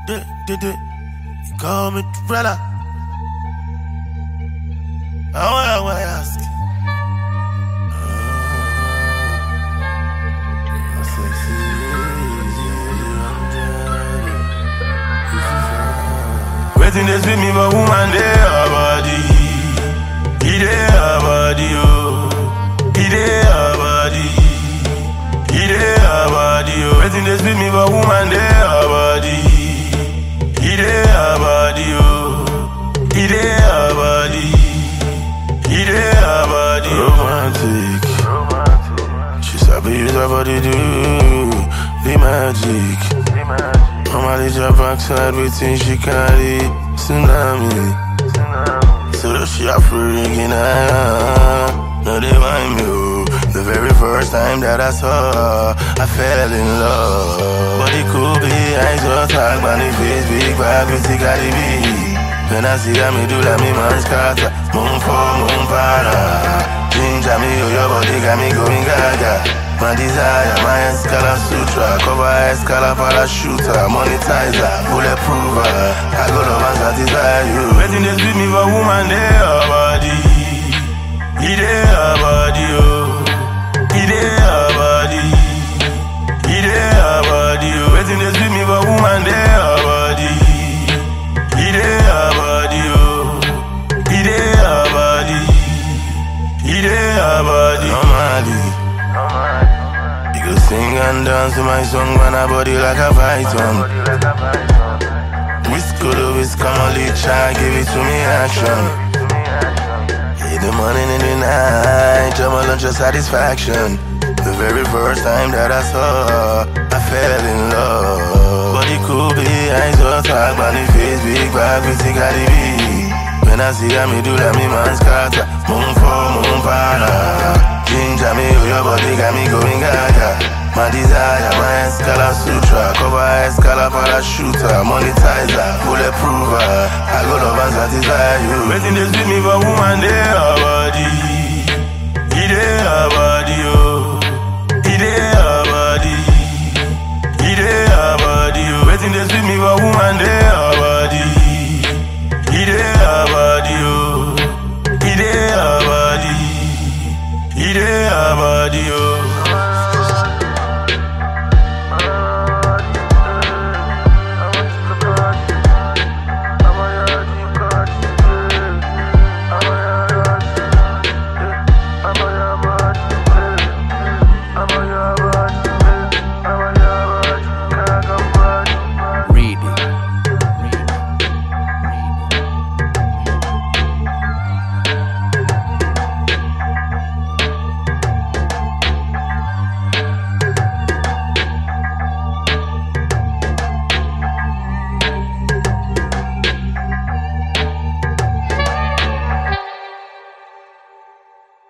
You call me brother. I want to ask. Waiting this with me, but woman, they are body. He they are body, oh. He they are body. He they are body, oh. Waiting this with me, but woman, they are body. He they are body, oh. He they are body. He they are body, romantic. She sabi use her body do the magic. Mama dey drop backside waiting she carry tsunami. So she African, no they mind me, oh. The very first time that I saw her, I fell in love. Body could be eyes on talk, body face big, bag with the Cardi B. When I see me do like me man scatter, moon for moon para. Ginger me, oh your body got me going gaga. My desire, my Escala Sutra, cover Escala parachuter, monetizer, bulletproof. I go love and satisfy you. Waiting this with me, but woman, they are body. He they are body, oh. He they are body. He they are body, oh. Waiting this with me, but woman, they are body. He they are body, oh. He they are body. He they are body. Normally. You sing and dance to my song, man, a body like a python. Whiskolo, come try, give it to me action. In the morning, in the night, I'm all just satisfaction. The very first time that I saw her, I fell in love. Body could be eyes on talk, body face big, bag with the Cardi B. When I see her, me do like me man scatter, moon for moon para. Ginger me, oh your body got me going gaga. My desire, my Escala Sutra, cover Escala parachuter, monetizer, bulletproof. I go love and satisfy you. Waiting this with me, but woman, they are body.